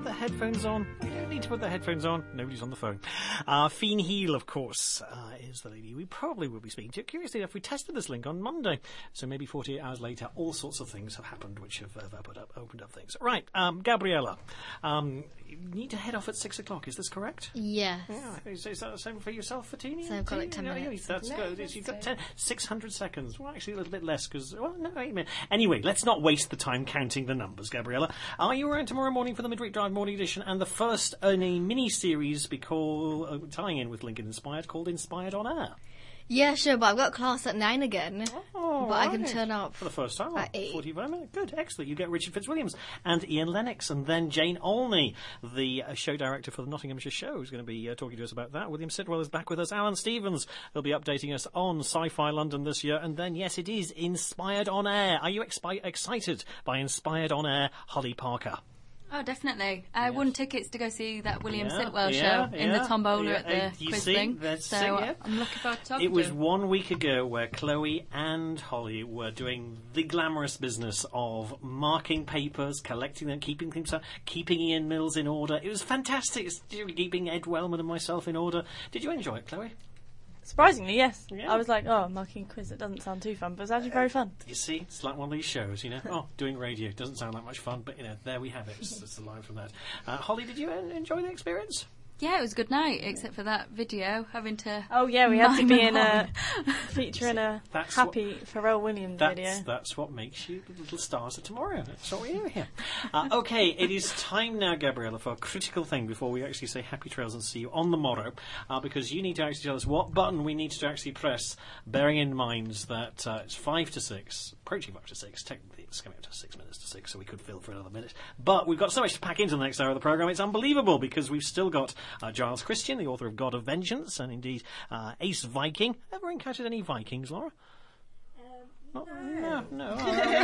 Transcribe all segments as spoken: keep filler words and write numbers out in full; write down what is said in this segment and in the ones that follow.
the headphones on? You don't need to put the headphones on. Nobody's on the phone. Uh, Fiend Heel, of course, uh, is the lady we probably will be speaking to. Curiously enough, we tested this link on Monday, so maybe forty-eight hours later, all sorts of things have happened which have, have opened, up, opened up things. Right, um, Gabriella, um, you need to head off at six o'clock. Is this correct? Yes. Yeah. Is, is that the same for yourself, Fatini? So I've got like ten minutes. That's No, good. that's You've got it. ten, six hundred seconds. Well, actually, a little bit less because, well, no, wait a minute. Anyway, let's not waste the time counting the numbers, Gabriella. Are you around tomorrow morning for the Midweek Drive Morning Edition and the first in a mini-series because, uh, tying in with Lincoln Inspired called Inspired on Air? Yeah, sure, but I've got class at nine again. Oh, but I can right. turn up for the first time. at eight. forty-five minutes. Good, excellent. You get Richard Fitzwilliams and Ian Lennox, and then Jane Olney, the uh, show director for the Nottinghamshire show, who's going to be uh, talking to us about that. William Sidwell is back with us. Alan Stevens will be updating us on Sci-Fi London this year, and then yes, it is Inspired on Air. Are you expi- excited by Inspired on Air, Holly Parker? Oh, definitely. I Yes. won tickets to go see that William Yeah, Sitwell yeah, show in the yeah, Tombola yeah. at the Uh, you quiz see, thing. that's So it, uh, yeah. I'm looking forward to talking It was to him. one week ago where Chloe and Holly were doing the glamorous business of marking papers, collecting them, keeping things up, keeping Ian Mills in order. It was fantastic. It's keeping Ed Wellman and myself in order. Did you enjoy it, Chloe? Surprisingly, yes. Yeah. I was like, oh, marking a quiz, it doesn't sound too fun, but it's actually very fun. You see, it's like one of these shows, you know. Oh, doing radio doesn't sound like much fun, but you know, there we have it. It's, it's a line from that. Uh, Holly, did you en- enjoy the experience? Yeah, it was a good night, except for that video, having to... Oh, yeah, we had to mime be in a along. feature in a That's happy Pharrell Williams That's, video. that's what makes you the little stars of tomorrow. That's what we do here. Uh, okay, it is time now, Gabriella, for a critical thing before we actually say happy trails and see you on the morrow, uh, because you need to actually tell us what button we need to actually press, bearing in mind that uh, it's five to six, approaching five to six. Technically, it's coming up to six minutes to six, so we could fill for another minute. But we've got so much to pack into the next hour of the programme, it's unbelievable, because we've still got uh, Giles Christian, the author of God of Vengeance, and indeed uh, Ace Viking. Ever encountered any Vikings, Laura? Not, no, no.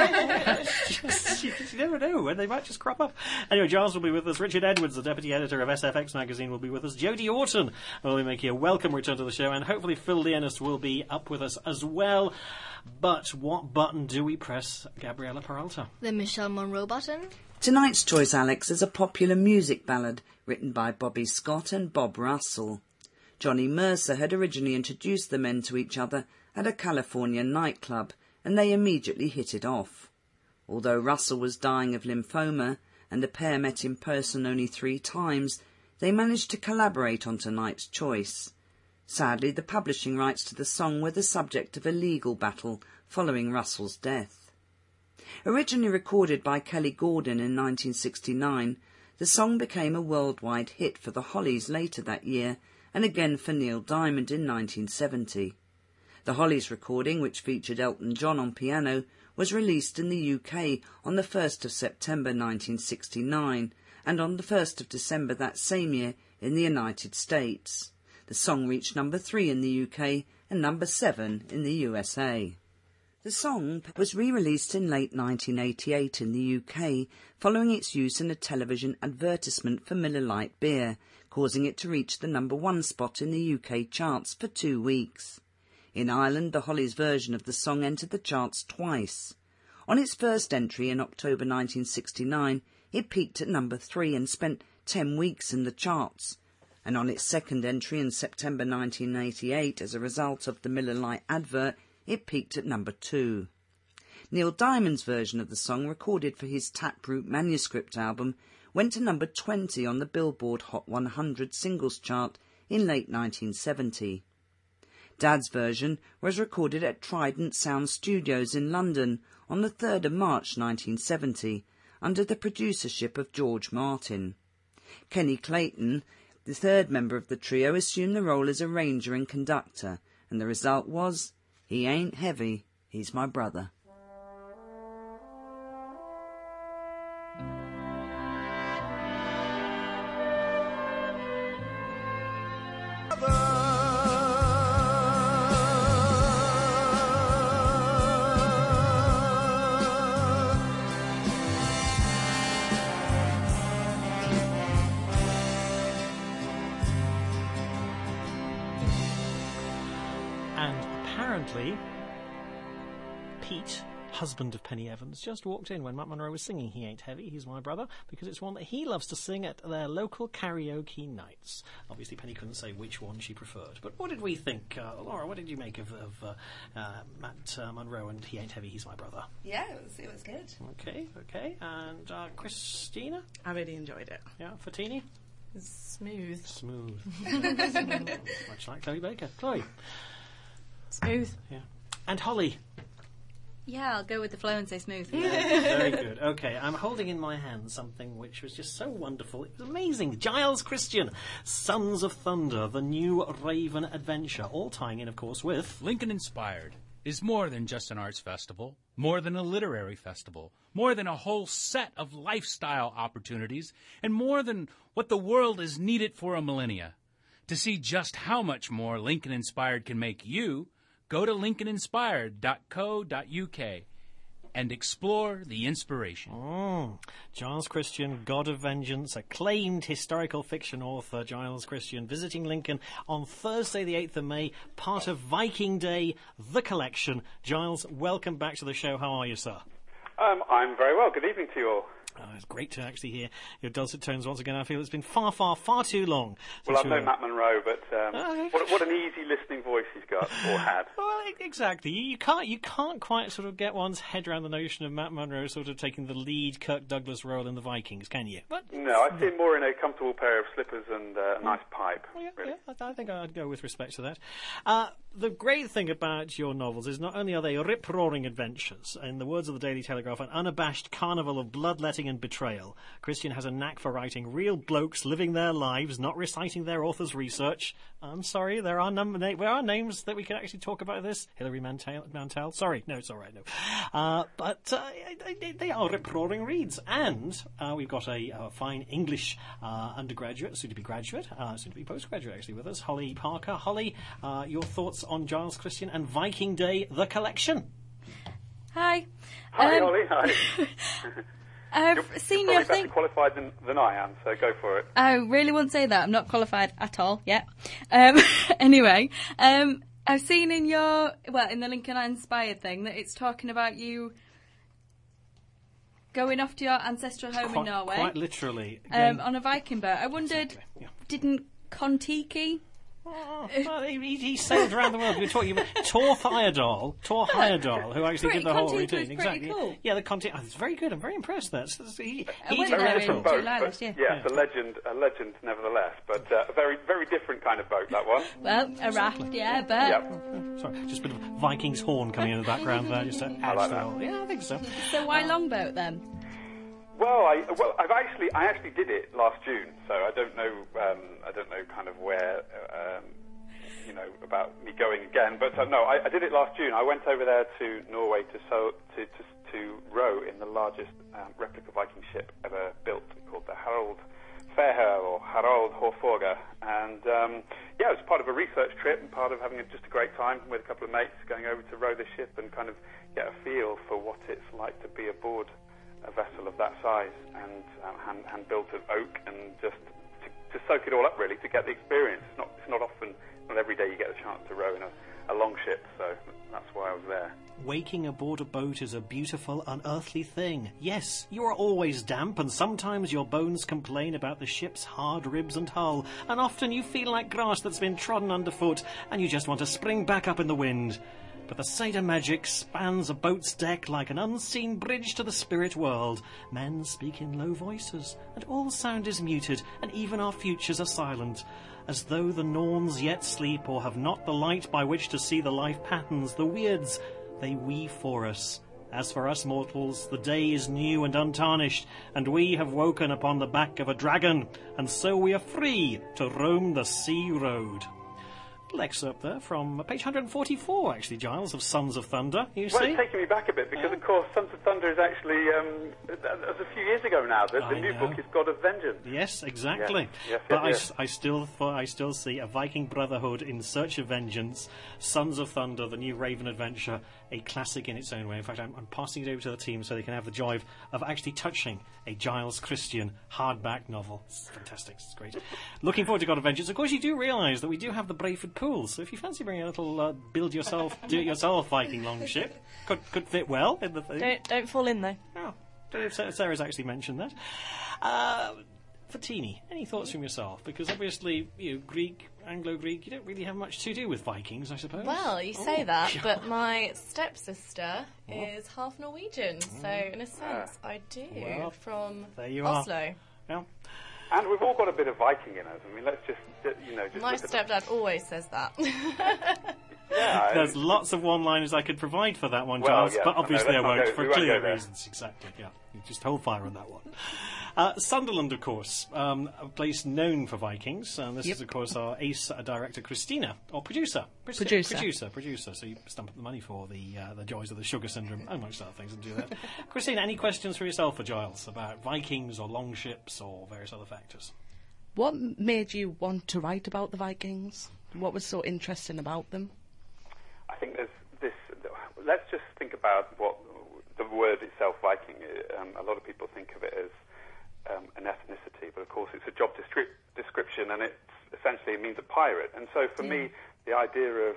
Oh, just, you, you never know when they might just crop up. Anyway, Giles will be with us. Richard Edwards, the deputy editor of S F X magazine, will be with us. Jodie Orton will be making a welcome return to the show, and hopefully Phil Leonis will be up with us as well. But what button do we press, Gabriella Peralta? The Michelle Monroe button. Tonight's choice, Alex, is a popular music ballad written by Bobby Scott and Bob Russell. Johnny Mercer had originally introduced the men to each other at a California nightclub, and they immediately hit it off. Although Russell was dying of lymphoma and the pair met in person only three times, they managed to collaborate on tonight's choice. Sadly, the publishing rights to the song were the subject of a legal battle following Russell's death. Originally recorded by Kelly Gordon in nineteen sixty-nine, the song became a worldwide hit for the Hollies later that year, and again for Neil Diamond in nineteen seventy. The Hollies recording, which featured Elton John on piano, was released in the U K on the first of September nineteen sixty-nine, and on the first of December that same year in the United States. The song reached number three in the U K and number seven in the U S A. The song was re-released in late nineteen eighty-eight in the U K, following its use in a television advertisement for Miller Lite beer, causing it to reach the number one spot in the U K charts for two weeks. In Ireland, the Hollies version of the song entered the charts twice. On its first entry in October nineteen sixty-nine, it peaked at number three and spent ten weeks in the charts. And on its second entry in September nineteen eighty-eight, as a result of the Miller Lite advert, it peaked at number two. Neil Diamond's version of the song, recorded for his Taproot manuscript album, went to number twenty on the Billboard Hot one hundred singles chart in late nineteen seventy. Dad's version was recorded at Trident Sound Studios in London on the third of March nineteen seventy, under the producership of George Martin. Kenny Clayton, the third member of the trio, assumed the role as arranger and conductor, and the result was, "He ain't heavy, he's my brother." And apparently, Pete husband of Penny Evans, just walked in when Matt Monro was singing He Ain't Heavy, He's My Brother, because it's one that he loves to sing at their local karaoke nights. Obviously, Penny couldn't say which one she preferred. But what did we think? Uh, Laura, what did you make of, of uh, uh, Matt uh, Monro and He Ain't Heavy, He's My Brother? Yeah, it was, it was good. Okay, okay. And uh, Christina? I really enjoyed it. Yeah, Fatini? It's smooth. Smooth. Much like Chloe Baker. Chloe? Smooth. Yeah. And Holly? Yeah, I'll go with the flow and say smooth. Very good. Okay, I'm holding in my hand something which was just so wonderful. It was amazing. Giles Christian, Sons of Thunder, the new Raven adventure, all tying in, of course, with... Lincoln Inspired is more than just an arts festival, more than a literary festival, more than a whole set of lifestyle opportunities, and more than what the world has needed for a millennia. To see just how much more Lincoln Inspired can make you, go to lincoln inspired dot co dot u k and explore the inspiration. Mm. Giles Christian, God of Vengeance, acclaimed historical fiction author Giles Christian, visiting Lincoln on Thursday the eighth of May, part of Viking Day, the collection. Giles, welcome back to the show. How are you, sir? Um, I'm very well. Good evening to you all. Oh, it's great to actually hear your dulcet tones once again. I feel it's been far, far, far too long. Well, I've you known were... Matt Monro, but um, Oh, what, what an easy listening voice he's got, or had. Well, e- exactly. You you can't you can't quite sort of get one's head around the notion of Matt Monro sort of taking the lead Kirk Douglas role in the Vikings, can you? But No, I see him more in a comfortable pair of slippers and uh, a nice pipe, Well, yeah, really. yeah, I, I think I'd go with respect to that. Uh, the great thing about your novels is not only are they rip-roaring adventures, in the words of the Daily Telegraph, an unabashed carnival of bloodletting and betrayal. Christian has a knack for writing real blokes living their lives, not reciting their author's research. I'm sorry, there are, num- na- there are names that we can actually talk about this. Hilary Mantel. Mantel. Sorry, no, it's all right, no. Uh, but uh, they, they are rip-roaring reads. And uh, we've got a, a fine English uh, undergraduate, soon-to-be graduate, uh, soon-to-be postgraduate actually with us, Holly Parker. Holly, uh, your thoughts on Giles Christian and Viking Day, the collection? Hi. Hi, Um, Ollie. Hi. I've You're seen probably your better thing. qualified than, than I am, so go for it. I really won't say that. I'm not qualified at all yet. Um, anyway, um, I've seen in your, well, in the Lincoln Inspired thing that it's talking about you going off to your ancestral home Quite, in Norway quite literally. um, Again, on a Viking boat. I wondered, yeah. didn't Kon-Tiki? Oh, well, he, he he sailed around the world. We were talking about Tor Heyerdahl, Tor Heyerdahl, who actually Pretty did the whole Kon-Tiki was routine. pretty Exactly. cool. Yeah, the Conti. Oh, it's very good. I'm very impressed. That's that's- he, I he went did there the in different boat. boat, July but last year. yes, a legend, a legend nevertheless, but uh, a very, very different kind of boat, that one. Well, a raft, yeah, but Yep. Sorry, just a bit of Viking's horn coming in the background there, just to add like to the that. whole. Yeah, I think so. so why longboat then? Well, I well, I've actually, I actually did it last June, so I don't know, um, I don't know, kind of where, um, you know, about me going again. But uh, no, I, I did it last June. I went over there to Norway to so to to, to row in the largest um, replica Viking ship ever built, called the Harald Fairhair or Harald Hårfagre, and um, yeah, it was part of a research trip and part of having a, just a great time with a couple of mates going over to row the ship and kind of get a feel for what it's like to be aboard a vessel of that size, and um, hand, hand built of oak, and just to, to soak it all up really, to get the experience. It's not it's not often, not every day you get a chance to row in a, a long ship, so that's why I was there. Waking aboard a boat is a beautiful, unearthly thing. Yes, you are always damp, and sometimes your bones complain about the ship's hard ribs and hull, and often you feel like grass that's been trodden underfoot, and you just want to spring back up in the wind. But the Seder magic spans a boat's deck like an unseen bridge to the spirit world. Men speak in low voices, and all sound is muted, and even our futures are silent. As though the Norns yet sleep, or have not the light by which to see the life patterns, the weirds, they weave for us. As for us mortals, the day is new and untarnished, and we have woken upon the back of a dragon, and so we are free to roam the sea road. Little excerpt there from page one forty-four, actually, Giles, of Sons of Thunder. You Well, see? it's taking me back a bit because, Yeah. of course, Sons of Thunder is actually um, that was a few years ago now. The, the I new know. book is God of Vengeance. Yes, exactly. Yes, yes, but yes, I, yes. I still, I still see a Viking Brotherhood in search of vengeance. Sons of Thunder, the new Raven adventure, a classic in its own way. In fact, I'm, I'm passing it over to the team so they can have the joy of, of actually touching a Giles Christian hardback novel. It's fantastic. It's great. Looking forward to God of Vengeance. Of course, you do realise that we do have the Brayford cool. So if you fancy bringing a little uh, build yourself, do it yourself Viking longship, could could fit well in the thing. Don't don't fall in though. Oh, Sarah's actually mentioned that. Uh, Fatini, any thoughts from yourself? Because obviously, you know, Greek, Anglo-Greek, you don't really have much to do with Vikings, I suppose. Well, you say Oh. that, but my stepsister is half Norwegian, so in a sense, I do Well, from there you Oslo. are. Yeah. And we've all got a bit of Viking in us. I mean, let's just, uh, you know, just My look at the- stepdad always says that. Yeah, There's lots of one-liners I could provide for that one, Well, Giles, yes, but I know, obviously I let's not won't, go- for we won't clear go there. reasons. Exactly, yeah. You just hold fire on that one. Uh, Sunderland, of course, um, a place known for Vikings. And this Yep. is, of course, our ace uh, director, Christina, or producer. Proce- Producer. Producer, producer. So you stump up the money for the uh, the joys of the sugar syndrome, amongst other things, and do that. Christina, any questions for yourself or Giles about Vikings or longships or various other factors? What made you want to write about the Vikings? What was so interesting about them? I think there's this. Let's just think about what the word itself, Viking. Um, a lot of people think of it as um, an ethnicity, but of course it's a job descri- description, and it's essentially it means a pirate. And so for me, the idea of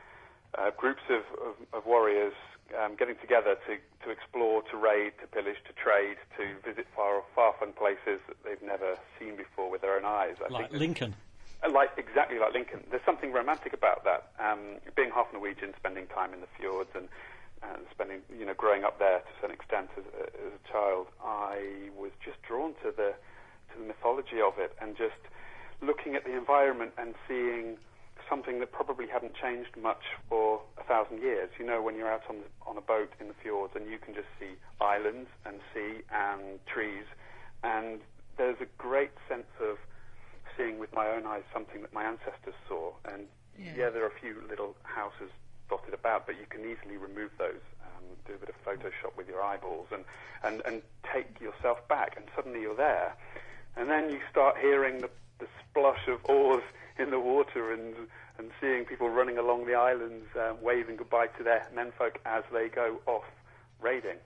uh, groups of, of, of warriors um, getting together to, to explore, to raid, to pillage, to trade, to visit far far-flung places that they've never seen before with their own eyes. I Like think Lincoln. Uh, Like exactly like Lincoln. There's something romantic about that. Um, being half Norwegian, spending time in the fjords, and, and spending, you know, growing up there to some extent as, as a child, I was just drawn to the to the mythology of it, and just looking at the environment and seeing something that probably hadn't changed much for a thousand years. You know, when you're out on the, on a boat in the fjords, and you can just see islands and sea and trees, and there's a great sense of seeing with my own eyes something that my ancestors saw. And yeah, yeah there are a few little houses dotted about, but you can easily remove those, um, do a bit of Photoshop with your eyeballs, and, and, and take yourself back, and suddenly you're there. And then you start hearing the, the splosh of oars in the water, and and seeing people running along the islands, um, waving goodbye to their menfolk as they go off raiding.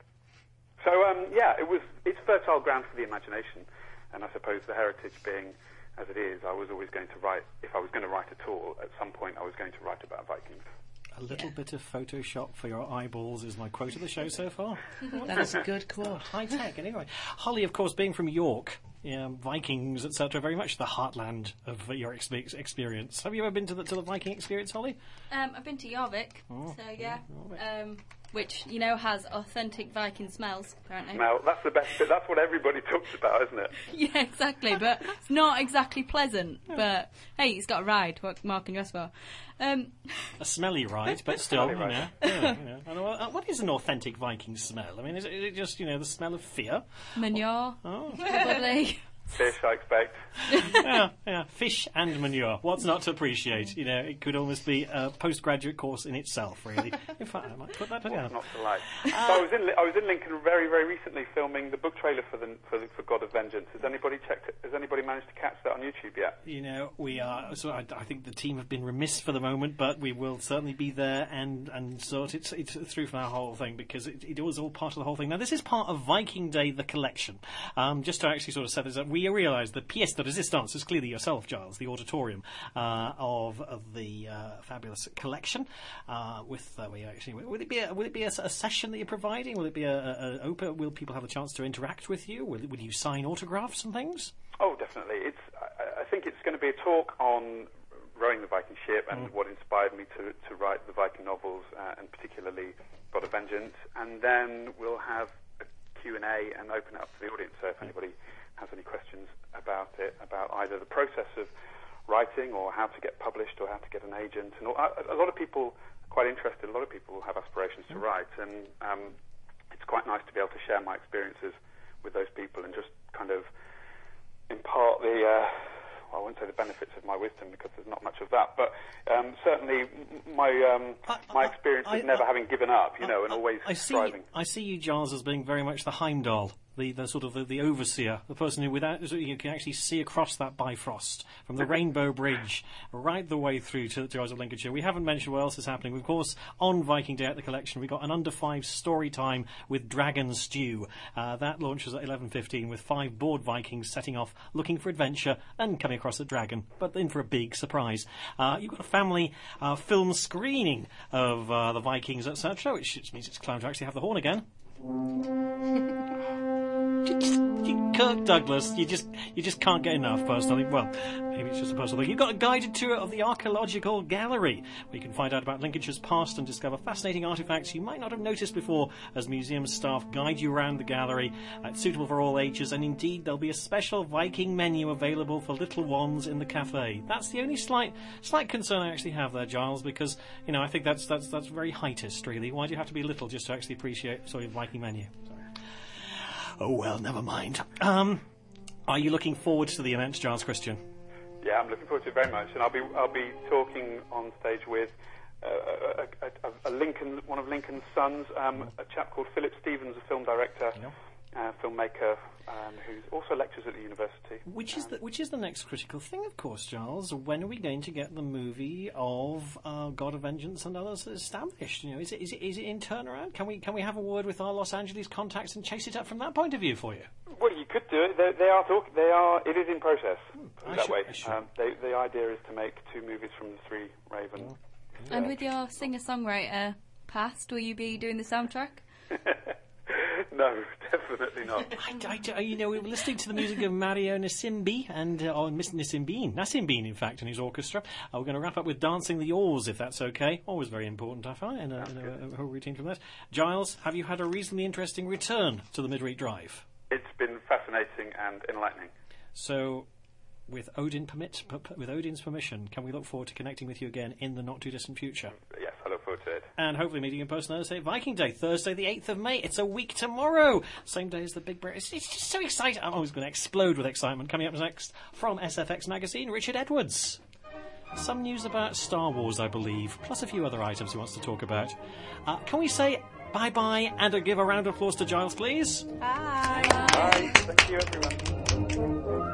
So um, yeah, it was it's fertile ground for the imagination, and I suppose the heritage being as it is, I was always going to write, if I was going to write at all, at some point I was going to write about Vikings. A little bit of Photoshop for your eyeballs is my quote of the show so far. That's a good quote. High tech, anyway. Holly, of course, being from York, um, Vikings, et cetera, very much the heartland of uh, your expe- experience. Have you ever been to the, to the Viking experience, Holly? Um, I've been to Jorvik, Oh, so yeah, um, which you know has authentic Viking smells apparently. Now, that's the best bit. That's what everybody talks about, isn't it? Yeah, exactly, but it's not exactly pleasant. But hey, it's got a ride. What more can you ask for? Um, A smelly ride, but still, Smelly you know. ride. Yeah, you know. And, uh, what is an authentic Viking smell? I mean, is it, is it just, you know, the smell of fear? manure, Oh, probably. Fish, I expect. yeah, yeah. Fish and manure. What's not to appreciate? You know, it could almost be a postgraduate course in itself, really. In fact, I might put that together. Not to like. So I was in Li- I was in Lincoln very very recently filming the book trailer for the for, the, for God of Vengeance. Has anybody checked it? Has anybody managed to catch that on YouTube yet? You know, we are. So I, I think the team have been remiss for the moment, but we will certainly be there and and sort it, it through for our whole thing, because it, it was all part of the whole thing. Now, this is part of Viking Day, the collection. Um, just to actually sort of set this up, we realise the pièce de résistance is clearly yourself, Giles, the auditorium uh, of of the uh, fabulous collection. Uh, with uh, we actually, will it be a, will it be a, a session that you're providing? Will it be a, a, a open? Will people have a chance to interact with you? Will, will you sign autographs and things? Oh, definitely. It's. I, I think it's going to be a talk on rowing the Viking ship and Mm. what inspired me to, to write the Viking novels, uh, and particularly God of Vengeance. And then we'll have a Q and A and open it up to the audience. So if anybody has any questions about it, about either the process of writing or how to get published or how to get an agent, and all, a, a lot of people are quite interested. A lot of people have aspirations to write, and um, it's quite nice to be able to share my experiences with those people and just kind of impart the, uh, well, I won't say the benefits of my wisdom, because there's not much of that, but um, certainly m- my um, I- my I- experience I- of never I- having given up, you know, and always I see. striving. I see you, Giles, as being very much the Heimdall the, the sort of the, the overseer, the person who without so you can actually see across that Bifrost from the Rainbow Bridge right the way through to, to Isles of Lincolnshire. We haven't mentioned what else is happening. Of course, on Viking Day at the Collection, we've got an under five story time with Dragon Stew. Uh, that launches at eleven fifteen with five bored Vikings setting off looking for adventure and coming across a dragon, but in for a big surprise. Uh, you've got a family uh, film screening of uh, the Vikings, et cetera, which means it's time to actually have the horn again. Kirk Douglas, you just you just can't get enough, personally. Well, maybe it's just a personal thing. You've got a guided tour of the Archaeological Gallery, where you can find out about Lincolnshire's past and discover fascinating artefacts you might not have noticed before as museum staff guide you around the gallery. Uh, it's suitable for all ages, and indeed there'll be a special Viking menu available for little ones in the cafe. That's the only slight slight concern I actually have there, Giles, because, you know, I think that's that's that's very heightist, really. Why do you have to be little just to actually appreciate sort of Viking menu? Sorry. Oh, well, never mind. Um, are you looking forward to the event, Giles Christian? Yeah, I'm looking forward to it very much, and I'll be I'll be talking on stage with uh, a, a, a Lincoln, one of Lincoln's sons, um, a chap called Philip Stevens, a film director, Yeah. uh, filmmaker, um, who also lectures at the university. Which is the which is the next critical thing, of course, Giles. When are we going to get the movie of uh, God of Vengeance and others established? You know, is it is it is it in turnaround? Can we can we have a word with our Los Angeles contacts and chase it up from that point of view for you? Well, you could do it. They, they are talk, They are. It is in process. I that should- way. I should. Um, they, the idea is to make two movies from the Three Raven. And with your singer-songwriter past, will you be doing the soundtrack? No, definitely not. I, I, you know, we were listening to the music of Mario Nasimbi and uh, or Miss Nasimbin, Nasimbin, in fact, and his orchestra. Uh, we're going to wrap up with Dancing the Oars, if that's okay. Always very important, I find, in a, in a, a whole routine from that. Giles, have you had a reasonably interesting return to the Midweek Drive? It's been fascinating and enlightening. So, with Odin permit, p- p- with Odin's permission, can we look forward to connecting with you again in the not too distant future? Yes, I look forward to it. And hopefully meeting in person on Thursday, Viking Day, Thursday the eighth of May. It's a week tomorrow. Same day as the Big Break. It's, it's just so exciting. I'm always going to explode with excitement. Coming up next from S F X Magazine, Richard Edwards. Some news about Star Wars, I believe, plus a few other items he wants to talk about. Uh, can we say bye-bye and uh, give a round of applause to Giles, please? Bye. Bye. Thank you, everyone.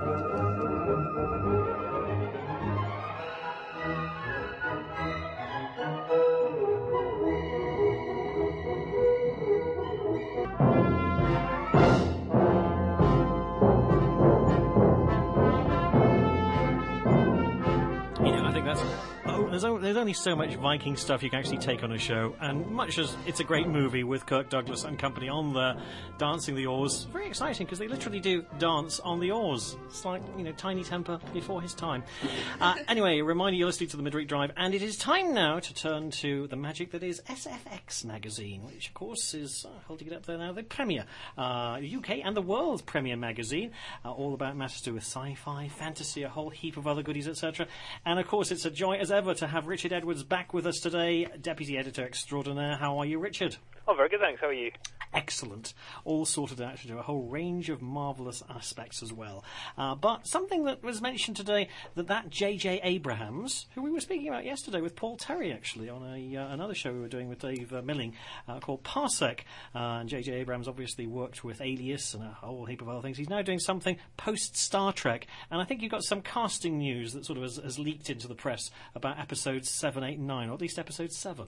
You know, I think that's... Oh, there's, o- there's only so much Viking stuff you can actually take on a show, and much as it's a great movie with Kirk Douglas and company on there, dancing the oars, very exciting because they literally do dance on the oars. It's like, you know, Tiny Temper before his time. Uh, anyway, a reminder you're listening to the Midweek Drive, and it is time now to turn to the magic that is S F X Magazine, which, of course, is, uh, holding it up there now, the premier, uh, U K and the world's premier magazine, uh, all about matters to do with sci-fi, fantasy, a whole heap of other goodies, et cetera. And, of course, it's a joy as ever to have Richard Edwards back with us today, Deputy Editor Extraordinaire. How are you, Richard? Oh, very good, thanks. How are you? Excellent. All sorted out to do a whole range of marvellous aspects as well. Uh, but something that was mentioned today, that that J J Abrahams, who we were speaking about yesterday with Paul Terry, actually, on a uh, another show we were doing with Dave uh, Milling uh, called Parsec. Uh, and J J Abrams obviously worked with Alias and a whole heap of other things. He's now doing something post-Star Trek. And I think you've got some casting news that sort of has, has leaked into the press about episodes seven, eight, and nine, or at least episode seven.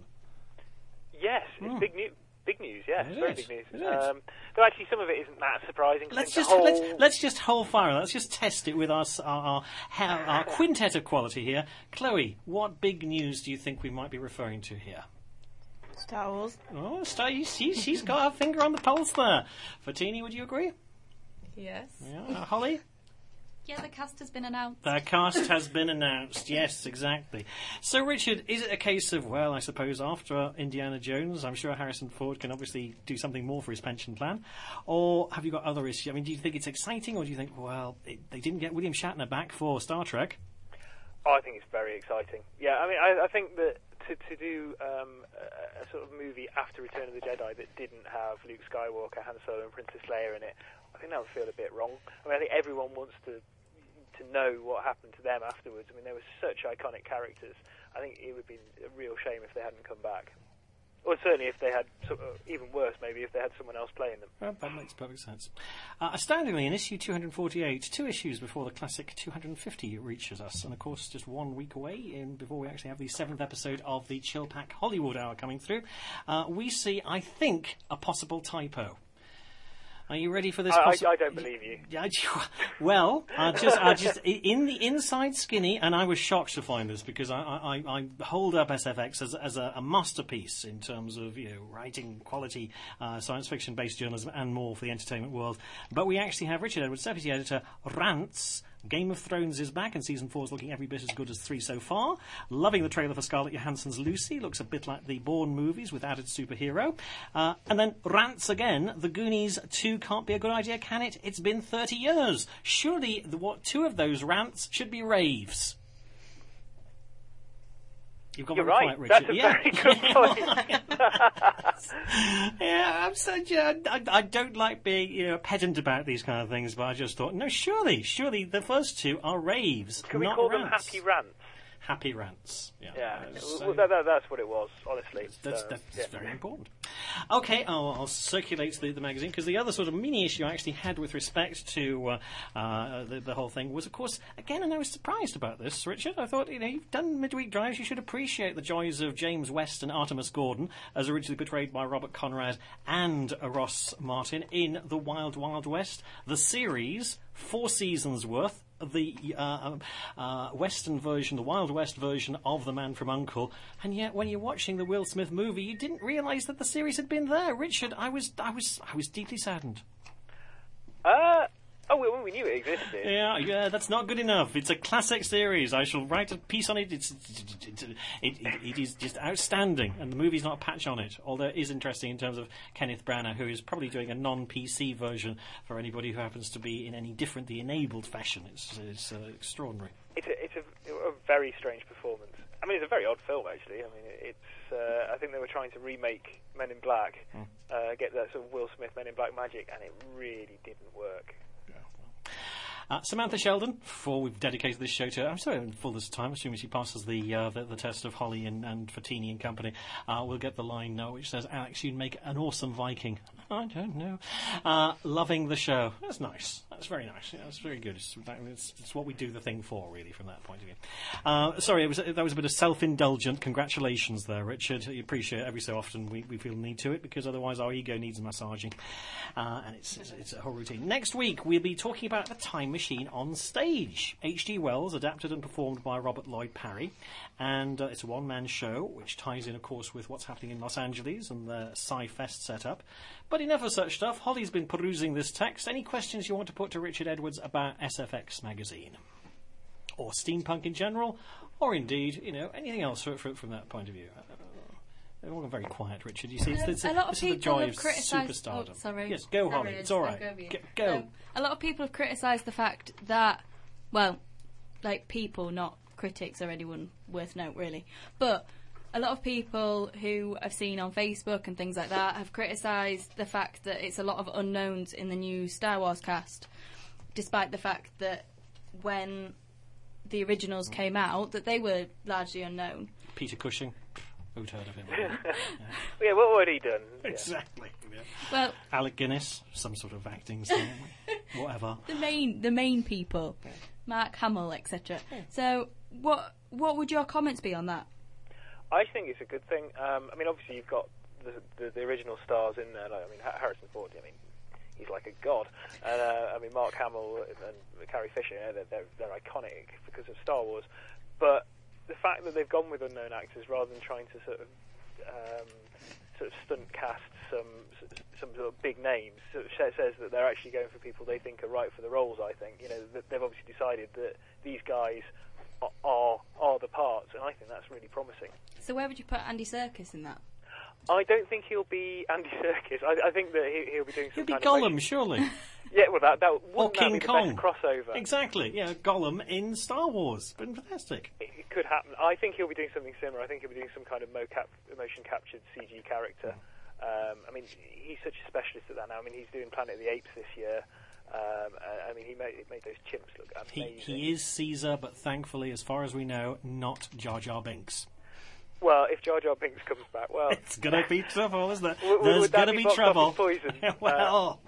Yes, it's Hmm. big news. Big news, yes, It very is, big news. it is. Um, though actually, some of it isn't that surprising. 'cause I Let's think just the whole... let's, let's just hold fire. Let's just test it with our, s- our, our, our quintet of quality here. Chloe, what big news do you think we might be referring to here? Star Wars. Oh, Star, you see, she's got her finger on the pulse there. Fatini, would you agree? Yes. Yeah, uh, Holly? Yeah, the cast has been announced. The cast has been announced. Yes, exactly. So, Richard, is it a case of, well, I suppose after Indiana Jones, I'm sure Harrison Ford can obviously do something more for his pension plan, or have you got other issues? I mean, do you think it's exciting, or do you think, well, it, they didn't get William Shatner back for Star Trek? Oh, I think it's very exciting. Yeah, I mean, I, I think that to, to do um, a, a sort of movie after Return of the Jedi that didn't have Luke Skywalker, Han Solo, and Princess Leia in it, I think that would feel a bit wrong. I mean, I think everyone wants to to know what happened to them afterwards. I mean, they were such iconic characters. I think it would be a real shame if they hadn't come back. Or certainly if they had, sort of, even worse, maybe if they had someone else playing them. Well, that makes perfect sense. Uh, astoundingly, in issue two hundred forty-eight, two issues before the classic two hundred fifty reaches us, and of course just one week away in, before we actually have the seventh episode of the Chill Pack Hollywood Hour coming through, uh, we see, I think, a possible typo. Are you ready for this? I, possi- I, I don't believe you. Well, I just, I just, in the inside skinny, and I was shocked to find this because I, I, I hold up S F X as, as a, a masterpiece in terms of, you know, writing quality uh, science fiction based journalism and more for the entertainment world. But we actually have Richard Edwards, deputy editor, rants. Game of Thrones is back, and season four is looking every bit as good as three so far. Loving the trailer for Scarlett Johansson's Lucy. Looks a bit like the Bourne movies with added superhero. Uh, and then rants again. The Goonies two can't be a good idea, can it? It's been thirty years. Surely the, what, two of those rants should be raves. You've got You're very right. quiet, Richard. That's a yeah. very good point. yeah, I'm such a, I, I don't like being, you know, a pedant about these kind of things, but I just thought, no, surely, surely the first two are raves, Can we not call rants. them happy rants? Happy rants. Yeah, Yeah, Uh, well, so- that, that, that's what it was, honestly. That's, So, that's yeah. very important. Okay, I'll, I'll circulate the, the magazine, because the other sort of mini issue I actually had with respect to uh, uh, the, the whole thing was, of course, again, and I was surprised about this, Richard. I thought, you know, you've done midweek drives, you should appreciate the joys of James West and Artemis Gordon, as originally portrayed by Robert Conrad and uh, Ross Martin in The Wild Wild West, the series, four seasons worth, the uh, uh, Western version, the Wild West version of The Man from U N C L E, and yet when you're watching the Will Smith movie, you didn't realise that the series had been there. Richard, I was, I was, I was deeply saddened. Uh, oh, well, we knew it existed. Yeah, yeah, that's not good enough. It's a classic series. I shall write a piece on it. It's, it, it, it, it is just outstanding, and the movie's not a patch on it. Although it is interesting in terms of Kenneth Branagh, who is probably doing a non-P C version for anybody who happens to be in any different, the enabled fashion. It's, it's uh, extraordinary. It's a, it's a, a very strange performance. I mean, it's a very odd film, actually. I mean, it's. Uh, I think they were trying to remake Men in Black, Mm. uh, get that sort of Will Smith Men in Black magic, and it really didn't work. Uh, Samantha Sheldon, before we've dedicated this show to her, I'm sorry, in fullness of time, assuming she passes the, uh, the the test of Holly and, and Fatini and company, uh, we'll get the line now which says, Alex, you'd make an awesome Viking. I don't know. Uh, loving the show. That's nice. That's very nice. Yeah, that's very good. It's, it's, it's what we do the thing for, really, from that point of view. Uh, sorry, it was, that was a bit of self-indulgent. Congratulations there, Richard. You appreciate it every so often. We, we feel the need to it, because otherwise our ego needs massaging. Uh, and it's, it's, it's a whole routine. Next week, we'll be talking about The Time Machine on Stage. H G Wells, adapted and performed by Robert Lloyd Parry. And uh, it's a one-man show, which ties in, of course, with what's happening in Los Angeles and the Sci-Fest setup. But enough of such stuff. Holly's been perusing this text. Any questions you want to put to Richard Edwards about S F X magazine? Or steampunk in general? Or indeed, you know, anything else for, for, from that point of view? Uh, they're all very quiet, Richard. You see, it's, it's, a lot of this is the people joy have of criticised. superstardom. Oh, sorry. Yes, go, Sorry, Holly. I It's just all spoke right. over you. G- go. Um, a lot of people have criticised the fact that, well, like people, not critics or anyone worth note, really, but a lot of people who I've seen on Facebook and things like that have criticised the fact that it's a lot of unknowns in the new Star Wars cast, despite the fact that when the originals came out, that they were largely unknown. Peter Cushing. Who'd heard of him? Yeah, yeah what what had he done? Yeah. Exactly. Yeah. Well, Alec Guinness, some sort of acting thing, whatever. The main, the main people, Mark Hamill, et cetera. So, what what would your comments be on that? I think it's a good thing. Um, I mean, obviously you've got the, the, the original stars in there. Like, I mean, Harrison Ford. I mean, he's like a god. And uh, I mean, Mark Hamill and Carrie Fisher. You know, they're, they're they're iconic because of Star Wars. But the fact that they've gone with unknown actors rather than trying to sort of um, sort of stunt cast some some sort of big names sort of says that they're actually going for people they think are right for the roles. I think, you know, that they've obviously decided that these guys are are, are the parts, and I think that's really promising. So where would you put Andy Serkis in that? I don't think he'll be Andy Serkis. I, I think that he, he'll be doing some He'll be kind Gollum, of motion. surely. Yeah, well, that, that wouldn't Or that King be the Kong. best crossover? Exactly, yeah, Gollum in Star Wars. Been fantastic. It, it could happen. I think he'll be doing something similar. I think he'll be doing some kind of mocap, motion captured C G character. Um, I mean, he's such a specialist at that now. I mean, he's doing Planet of the Apes this year. Um, I mean, he made, made those chimps look He, amazing. he is Caesar, but thankfully, as far as we know, not Jar Jar Binks. Well, if Jar Jar Binks comes back, well... It's going to be trouble, isn't it? W- There's would that going to be be box trouble. office poison? Well...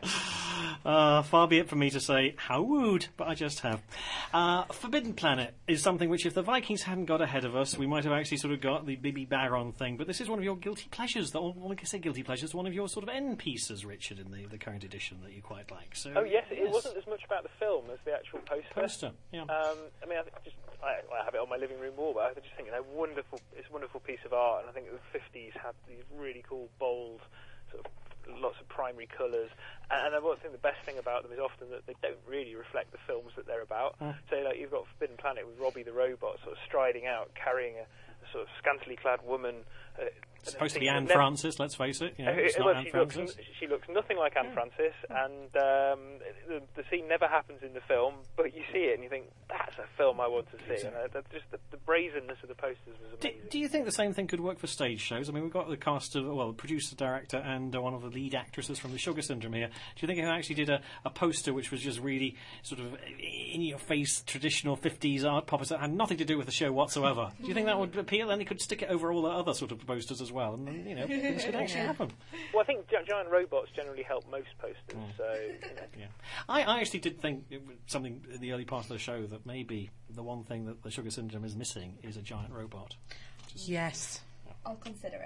Uh, far be it from me to say how wooed, but I just have. Uh, Forbidden Planet is something which, if the Vikings hadn't got ahead of us, we might have actually sort of got the Bibi Baron thing. But this is one of your guilty pleasures. That, well, I can say guilty pleasures. One of your sort of end pieces, Richard, in the, the current edition that you quite like. So, Oh yes, it wasn't as much about the film as the actual poster. Poster, yeah. Um, I mean, I think just I, I have it on my living room wall, but I just think you know, wonderful. It's a wonderful piece of art, and I think the fifties had these really cool, bold, sort of lots of primary colours. And, and I think the best thing about them is often that they don't really reflect the films that they're about. Mm. So, like, you've got Forbidden Planet with Robbie the robot sort of striding out, carrying a, a sort of scantily clad woman. Uh, It's supposed to be thing Anne that never- Francis, let's face it. You know, Uh, it's well, not Anne she, looks, Francis. she looks nothing like Anne Francis, and um, the, the scene never happens in the film, but you see it and you think, that's a film I want to see. And uh, that just the, the brazenness of the posters was Do, amazing. do you think the same thing could work for stage shows? I mean, we've got the cast of, well, producer, director, and uh, one of the lead actresses from the Sugar Syndrome here. Do you think if they actually did a, a poster which was just really sort of in-your-face traditional fifties art poppers that had nothing to do with the show whatsoever? Do you think that would appeal? And they could stick it over all the other sort of posters as well, and then, you know, things could actually happen. Well, I think gi- giant robots generally help most posters, Mm. so, you know. Yeah. I, I actually did think it was something in the early part of the show that maybe the one thing that the Sugar Syndrome is missing is a giant robot. Yes. I'll consider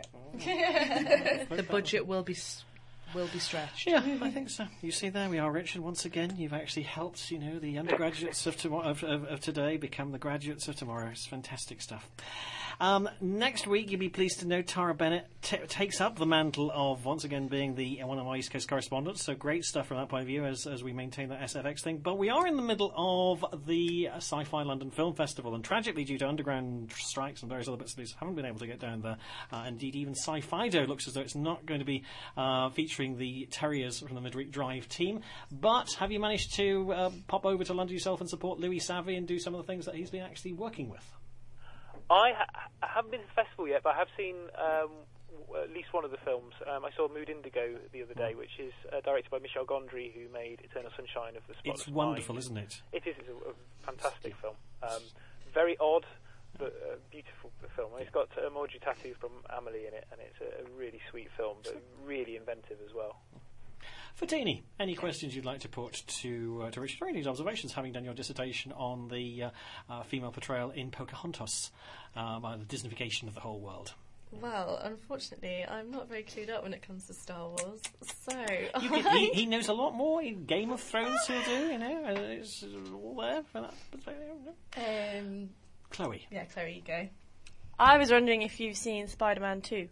it. The budget will be s- will be stretched. Yeah, I think so. You see, there we are, Richard. Once again, you've actually helped, you know, the undergraduates of, tomorrow, of, of, of today become the graduates of tomorrow. It's fantastic stuff. Um, next week, you'll be pleased to know Tara Bennett t- takes up the mantle of once again being the uh, one of our East Coast correspondents. So great stuff from that point of view as as we maintain that S F X thing. But we are in the middle of the uh, Sci-Fi London Film Festival, and tragically, due to underground strikes and various other bits of news, haven't been able to get down there. Uh, indeed, even Sci-Fido looks as though it's not going to be uh, featuring the Terriers from the Midweek Drive team. But have you managed to uh, pop over to London yourself and support Louis Savvy and do some of the things that he's been actually working with? I, ha- I haven't been to the festival yet, but I have seen um, w- at least one of the films. Um, I saw Mood Indigo the other day, which is uh, directed by Michel Gondry, who made Eternal Sunshine of the Spotless It's wonderful, Mind. isn't it? It is. It's a, a fantastic film. Um, very odd, but uh, beautiful film. It's got uh, Emoji Tattoo from Amelie in it, and it's a, a really sweet film, but really inventive as well. Fatini, any questions you'd like to put to uh, to Richard, or any observations, having done your dissertation on the uh, uh, female portrayal in Pocahontas, uh, by the Disneyfication of the whole world? Well, unfortunately, I'm not very clued up when it comes to Star Wars, so... You can, he, he knows a lot more in Game of Thrones, he'll do, you know, and it's all there for that perspective. Um, Chloe. yeah, Chloe, you go. I was wondering if you've seen Spider-Man two.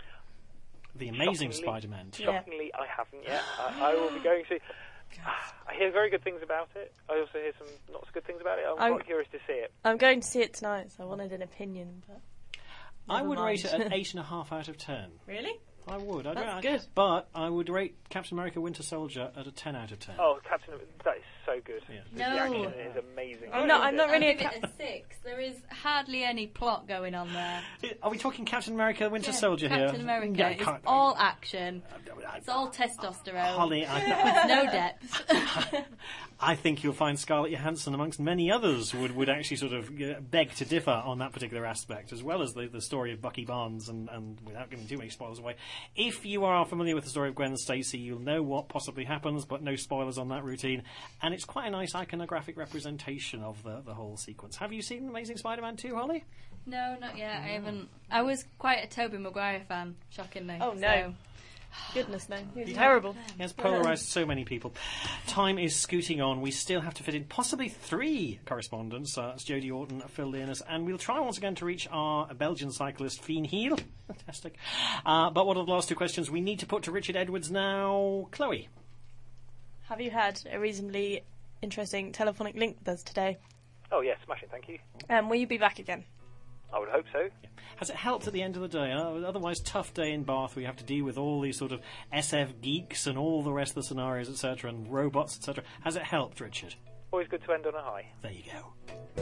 The Amazing Shockingly- Spider-Man. Shockingly, I haven't yet. I, I will be going to... I hear very good things about it. I also hear some not so good things about it. I'm, I'm- quite curious to see it. I'm going to see it tonight, so I wanted an opinion, but... I never would rate it mind. an eight and a half out of ten. Really? I would. I'd That's ra- good. But I would rate Captain America Winter Soldier at a ten out of ten. Oh, Captain... That is so good. Yeah. The, No. the action is amazing. I'm not, I'm not really I'll a... give it Cap- a six. There is hardly any plot going on there. Are we talking Captain America Winter Yeah, Soldier here? Captain America. Yeah, It's can't- all action. It's all testosterone. Holly, I, There's no depth. I think you'll find Scarlett Johansson, amongst many others, would, would actually sort of uh, beg to differ on that particular aspect, as well as the, the story of Bucky Barnes, and, and without giving too many spoilers away. If you are familiar with the story of Gwen Stacy, you'll know what possibly happens, but no spoilers on that routine. And it's quite a nice iconographic representation of the, the whole sequence. Have you seen Amazing Spider-Man two, Holly? No, not yet. I haven't. I was quite a Tobey Maguire fan, shockingly. Oh, no. so- Goodness, no. He was Yeah. terrible. He has polarised so many people. Time is scooting on. We still have to fit in possibly three correspondents. Uh, it's Jodie Orton, Phil Learners, and we'll try once again to reach our Belgian cyclist, Fien Heel. Fantastic. Uh, but what are the last two questions we need to put to Richard Edwards now? Chloe. Have you had a reasonably interesting telephonic link with us today? Oh, yeah, smashing, thank you. Um, will you be back again? I would hope so. Has it helped at the end of the day? Uh, otherwise, tough day in Bath where you have to deal with all these sort of S F geeks and all the rest of the scenarios, et cetera, and robots, et cetera. Has it helped, Richard? Always good to end on a high. There you go.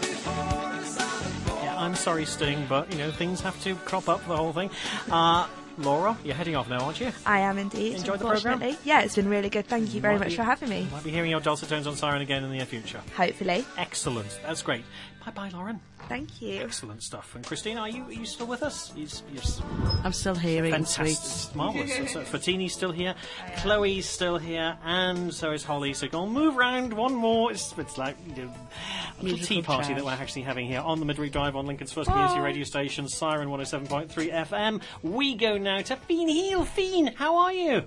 Yeah, I'm sorry, Sting, but, you know, things have to crop up for the whole thing. Uh, Laura, you're heading off now, aren't you? I am indeed. Enjoyed the programme? unfortunately. Yeah, it's been really good. Thank you very Might much be- for having me. Might be hearing your dulcet tones on Siren again in the near future. Hopefully. Excellent. That's great. Bye-bye, Lauren. Thank you. Excellent stuff. And Christine, are you are you still with us? Yes. yes. I'm still hearing Fantastic. sweets. Marvellous. So, so Fatini's still here. Chloe's still here. And so is Holly. So go on, move round one more. It's, it's like you know, a little tea Musical party chairs. that we're actually having here on the Midweek Drive on Lincoln's first community radio station, Siren one oh seven point three F M. We go now to Fian Heel. Fian, how are you?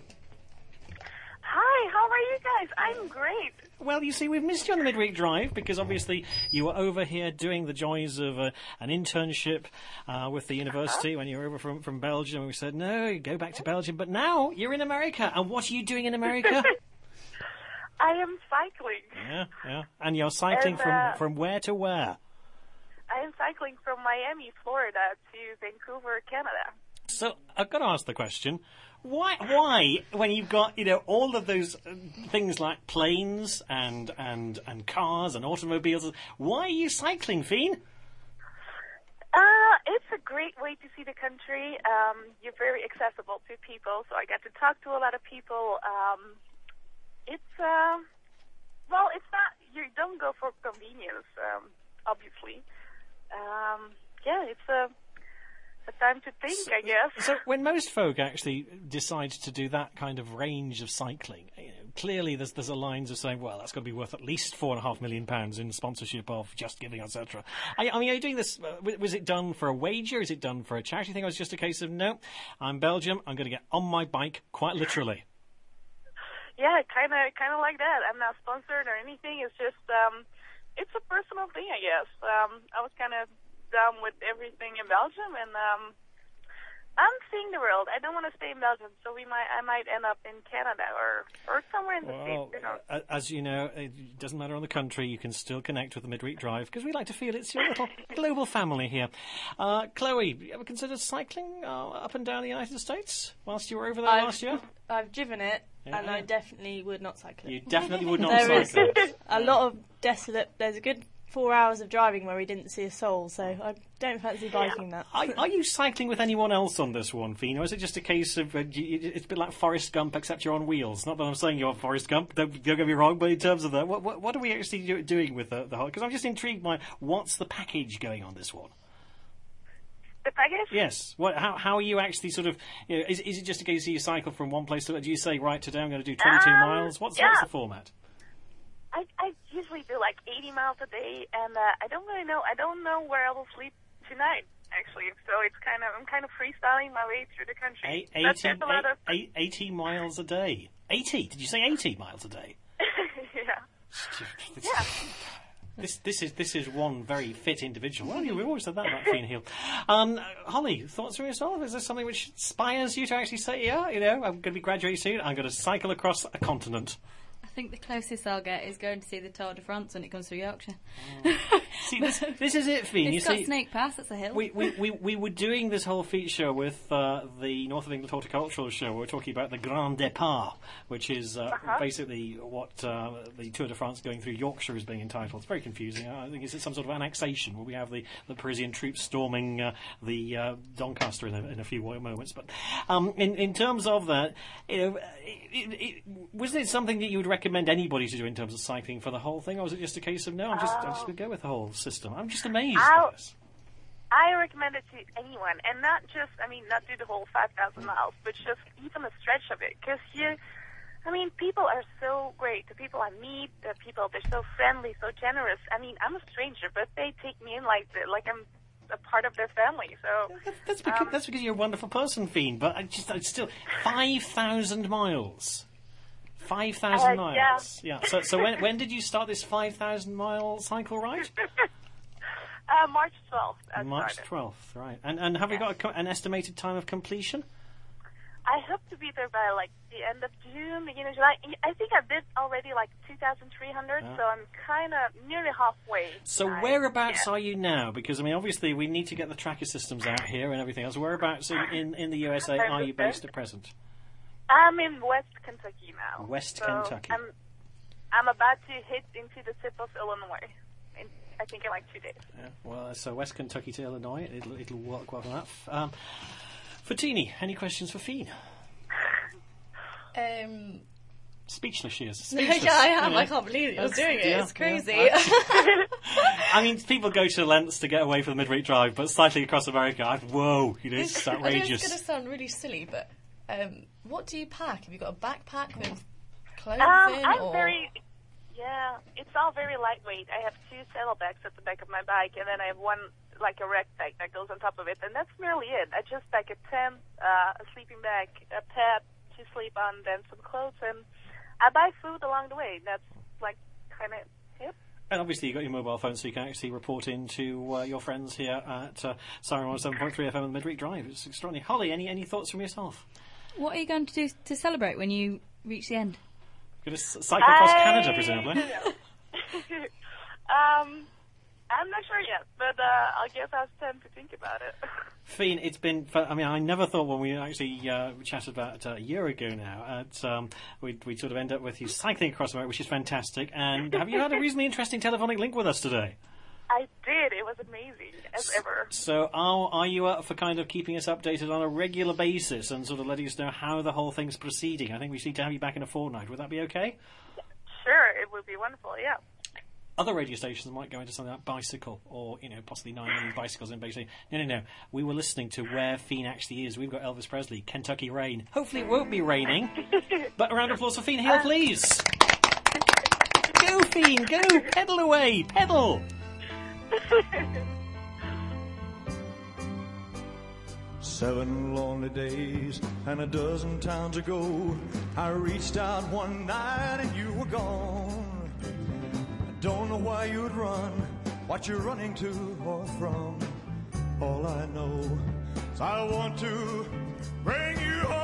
Hi, how are you guys? I'm great. Well, you see, we've missed you on the Midweek Drive because obviously you were over here doing the joys of uh, an internship uh, with the university Uh-huh. when you were over from, from Belgium. And we said, no, go back to Belgium. But now you're in America. And what are you doing in America? I am cycling. yeah, yeah. And you're cycling And, uh, from, from where to where? I am cycling from Miami, Florida to Vancouver, Canada. So I've got to ask the question. Why, why, when you've got, you know, all of those uh, things like planes and, and, and cars and automobiles, why are you cycling, Fian? Uh, it's a great way to see the country. Um, you're very accessible to people, so I get to talk to a lot of people. Um, it's, uh, well, it's not, you don't go for convenience, um, obviously. Um, yeah, it's a... a time to think, I guess. So when most folk actually decide to do that kind of range of cycling, you know, clearly there's there's a lines of saying, well, that's going to be worth at least four and a half million pounds in sponsorship of Just Giving, et cetera. I, I mean, are you doing this? Uh, w- was it done for a wager? Is it done for a charity thing? Or was it just a case of no, I'm Belgium. I'm going to get on my bike, quite literally. Yeah, kind of, kind of like that. I'm not sponsored or anything. It's just, um, it's a personal thing, I guess. Um, I was kind of done with everything in Belgium, and um, I'm seeing the world. I don't want to stay in Belgium, so we might, I might end up in Canada or, or somewhere in the Well, States. You know. uh, as you know, it doesn't matter on the country. You can still connect with the Midweek Drive because we like to feel it's your little global family here. Uh, Chloe, you ever considered cycling uh, up and down the United States whilst you were over there I've, last year? I've driven it, Yeah. and I definitely would not cycle it. You definitely would not There is cycle it. a lot of desolate. There's a good four hours of driving where we didn't see a soul, so I don't fancy biking that. Are, are you cycling with anyone else on this one, Fian, or is it just a case of uh, you- it's a bit like Forrest Gump, except you're on wheels? Not that I'm saying you're Forrest Gump. Don't, don't get me wrong, but in terms of that, what, what, what are we actually do, doing with the, the whole? Because I'm just intrigued by what's the package going on this one. The package? Yes. What? How? How are you actually sort of? You know, is, is it just a case of you cycle from one place to? Do you say right today I'm going to do twenty-two Um, miles? What's yeah. what's the format? I, I usually do like eighty miles a day, and uh, I don't really know. I don't know where I will sleep tonight, actually. So it's kind of I'm kind of freestyling my way through the country. Eight, That's eighty, just a lot of eight, eighty miles a day. Eighty? Did you say eighty miles a day? yeah. This, yeah. This this is this is one very fit individual. Well, we've always said that about Fian Heel. Um, Holly, thoughts from yourself? Is there something which inspires you to actually say, yeah, you know, I'm going to be graduating soon. I'm going to cycle across a continent. I think the closest I'll get is going to see the Tour de France when it comes through Yorkshire. See, this, this is it, Fian. It's you got see, Snake Pass, that's a hill. We, we, we, we were doing this whole feature with uh, the North of England Horticultural Show. We were talking about the Grand Départ, which is uh, Uh-huh. basically what uh, the Tour de France going through Yorkshire is being entitled. It's very confusing. I think it's some sort of annexation where we have the, the Parisian troops storming uh, the uh, Doncaster in a, in a few moments. But um, in, in terms of that, you know, it, it, it, was it something that you would recommend anybody to do in terms of cycling for the whole thing, or was it just a case of no, I'm just, I'm just going to go with the whole system? I'm just amazed I'll- by this. I recommend it to anyone, and not just, I mean, not do the whole five thousand miles, but just even a stretch of it. Because you, I mean, people are so great. The people I meet, the people, they're so friendly, so generous. I mean, I'm a stranger, but they take me in like the, like I'm a part of their family. So That's because, that's because you're a wonderful person, Fian, but I just, I still, five thousand miles. five thousand Uh, miles. yeah. Yeah. So, so when, when did you start this five thousand mile cycle ride? uh, March twelfth. I March started. twelfth, right. And, and have we got a, co- an estimated time of completion? I hope to be there by like the end of June, beginning of July. I think I did already like two thousand three hundred, Ah. so I'm kind of nearly halfway. So I- whereabouts yeah. are you now? Because, I mean, obviously we need to get the tracker systems out here and everything else. Whereabouts in, in, in the U S A are you based at present? I'm in West Kentucky now. West So Kentucky. I'm, I'm about to hit into the tip of Illinois. In, I think in like two days. Yeah, well, so West Kentucky to Illinois, it'll, it'll work well enough. Um, Fatini, any questions for Fiend? Um, Speechless she is. yeah, Speechless, I am. you know. I can't believe you're That's- doing it. yeah, It's crazy. yeah. I mean, people go to lengths to get away from the midweek drive, but cycling across America, I've, whoa, you know, it's I know it's outrageous. going to sound really silly, but um, what do you pack? Have you got a backpack with clothes Um, in? I'm or... very, yeah, it's all very lightweight. I have two saddlebags at the back of my bike, and then I have one, like a rec bag that goes on top of it, and that's really it. I just pack a tent, uh, a sleeping bag, a pad to sleep on, then some clothes, and I buy food along the way. That's, like, kind of it. And obviously you've got your mobile phone so you can actually report in to uh, your friends here at uh, Siren one oh seven point three F M on the Midweek Drive. It's extraordinary. Holly, any, any thoughts from yourself? What are you going to do to celebrate when you reach the end? Going to cycle across I- Canada, presumably? um, I'm not sure yet, but uh, I'll guess I have time to think about it. Fiend, it's been. I mean, I never thought when we actually uh, chatted about uh, a year ago now, at, um, we'd, we'd sort of end up with you cycling across America, which is fantastic. And have you had a reasonably interesting telephonic link with us today? I did. It was amazing, as ever. So, are, are you up for kind of keeping us updated on a regular basis and sort of letting us know how the whole thing's proceeding? I think we need to have you back in a fortnight. Would that be okay? Sure, it would be wonderful, yeah. Other radio stations might go into something like bicycle or, you know, possibly nine million bicycles in basically. No, no, no. We were listening to where Fiend actually is. We've got Elvis Presley, Kentucky Rain. Hopefully it won't be raining. But a round of applause for Fiend Hill, please. Go, Fiend, go. Pedal away. Pedal. Seven lonely days and a dozen towns ago, I reached out one night and you were gone. I don't know why you'd run, what you're running to or from. All I know is I want to bring you home.